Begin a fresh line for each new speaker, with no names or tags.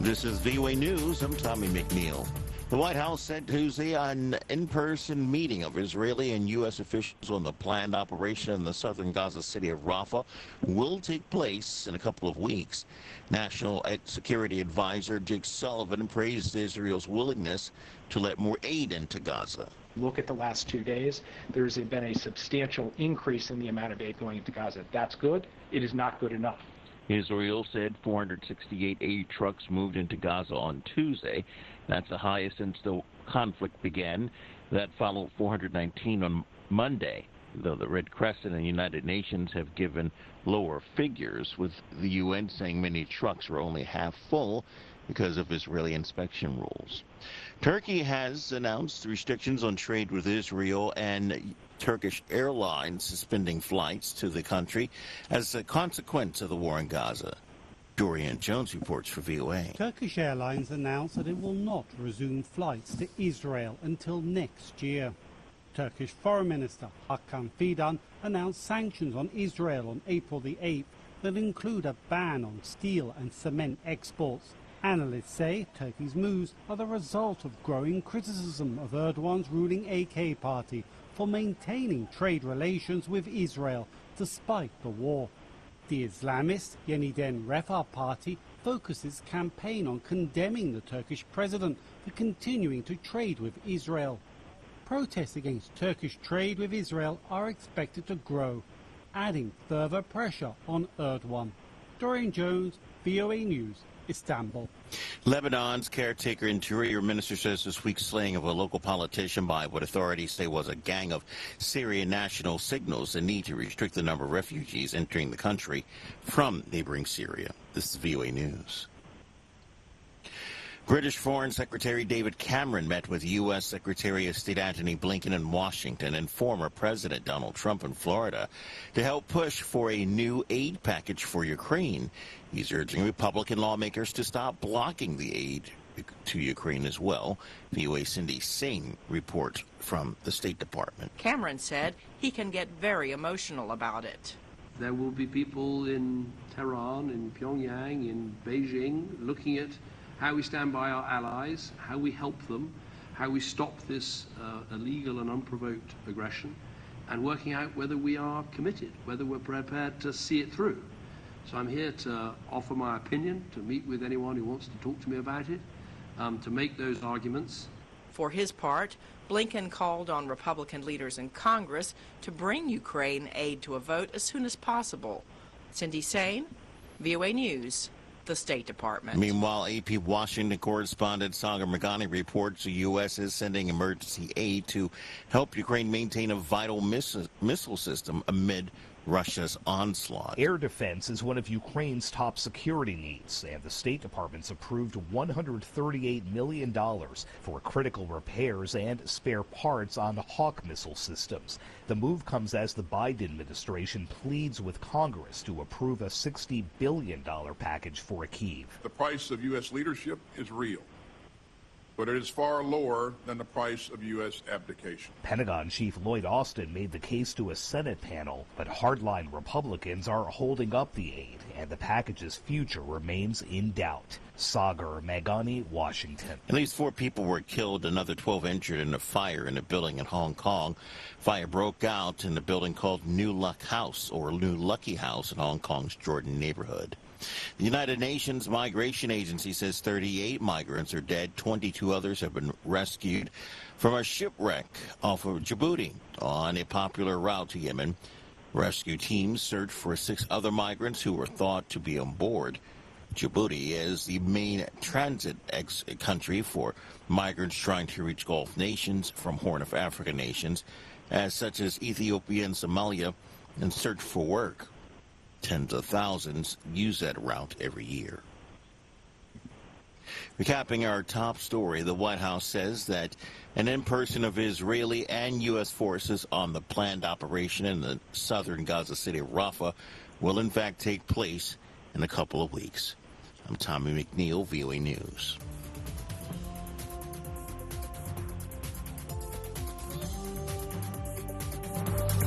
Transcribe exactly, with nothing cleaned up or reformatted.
This is V O A News. I'm Tommy McNeil. The White House said Tuesday an in-person meeting of Israeli and U S officials on the planned operation in the southern Gaza city of Rafah will take place in a couple of weeks. National Security Advisor Jake Sullivan praised Israel's willingness to let more aid into Gaza.
Look at the last two days. There's been a substantial increase in the amount of aid going into Gaza. That's good. It is not good enough.
Israel said four hundred sixty-eight aid trucks moved into Gaza on Tuesday. That's the highest since the conflict began. That followed four hundred nineteen on Monday, though the Red Crescent and United Nations have given lower figures, with the U N saying many trucks were only half full because of Israeli inspection rules. Turkey has announced restrictions on trade with Israel and Turkish Airlines suspending flights to the country as a consequence of the war in Gaza. Dorian Jones reports for V O A.
Turkish Airlines announced that it will not resume flights to Israel until next year. Turkish Foreign Minister Hakan Fidan announced sanctions on Israel on April the eighth that include a ban on steel and cement exports. Analysts say Turkey's moves are the result of growing criticism of Erdogan's ruling A K party for maintaining trade relations with Israel despite the war. The Islamist Yeniden Refah party focuses campaign on condemning the Turkish president for continuing to trade with Israel. Protests against Turkish trade with Israel are expected to grow, adding further pressure on Erdogan. Dorian Jones, V O A News, Istanbul.
Lebanon's caretaker interior minister says this week's slaying of a local politician by what authorities say was a gang of Syrian nationals signals the need to restrict the number of refugees entering the country from neighboring Syria. This is V O A News. British Foreign Secretary David Cameron met with U S Secretary of State Antony Blinken in Washington and former President Donald Trump in Florida to help push for a new aid package for Ukraine. He's urging Republican lawmakers to stop blocking the aid to Ukraine as well. V O A's Cindy Sain reports from the State Department.
Cameron said he can get very emotional about it.
There will be people in Tehran, in Pyongyang, in Beijing looking at how we stand by our allies, how we help them, how we stop this uh, illegal and unprovoked aggression, and working out whether we are committed, whether we're prepared to see it through. So I'm here to offer my opinion, to meet with anyone who wants to talk to me about it, um, to make those arguments.
For his part, Blinken called on Republican leaders in Congress to bring Ukraine aid to a vote as soon as possible. Cindy Sain, V O A News, the State Department.
Meanwhile, A P Washington correspondent Sagar Meghani reports the U S is sending emergency aid to help Ukraine maintain a vital miss- missile system amid Russia's onslaught.
Air defense is one of Ukraine's top security needs, and the State Department's approved one hundred thirty-eight million dollars for critical repairs and spare parts on Hawk missile systems. The move comes as the Biden administration pleads with Congress to approve a sixty billion dollars package for Kyiv.
The price of U S leadership is real, but it is far lower than the price of U S abdication.
Pentagon Chief Lloyd Austin made the case to a Senate panel, but hardline Republicans are holding up the aid, and the package's future remains in doubt. Sagar Meghani, Washington.
At least four people were killed, another twelve injured in a fire in a building in Hong Kong. Fire broke out in the building called New Luck House, or New Lucky House, in Hong Kong's Jordan neighborhood. The United Nations Migration Agency says thirty-eight migrants are dead. twenty-two others have been rescued from a shipwreck off of Djibouti on a popular route to Yemen. Rescue teams search for six other migrants who were thought to be on board. Djibouti is the main transit ex- country for migrants trying to reach Gulf nations from Horn of Africa nations, as such as Ethiopia and Somalia, and search for work. Tens of thousands use that route every year. Recapping our top story, the White House says that an in-person of Israeli and U S forces on the planned operation in the southern Gaza city of Rafah will in fact take place in a couple of weeks. I'm Tommy McNeil, V O A News.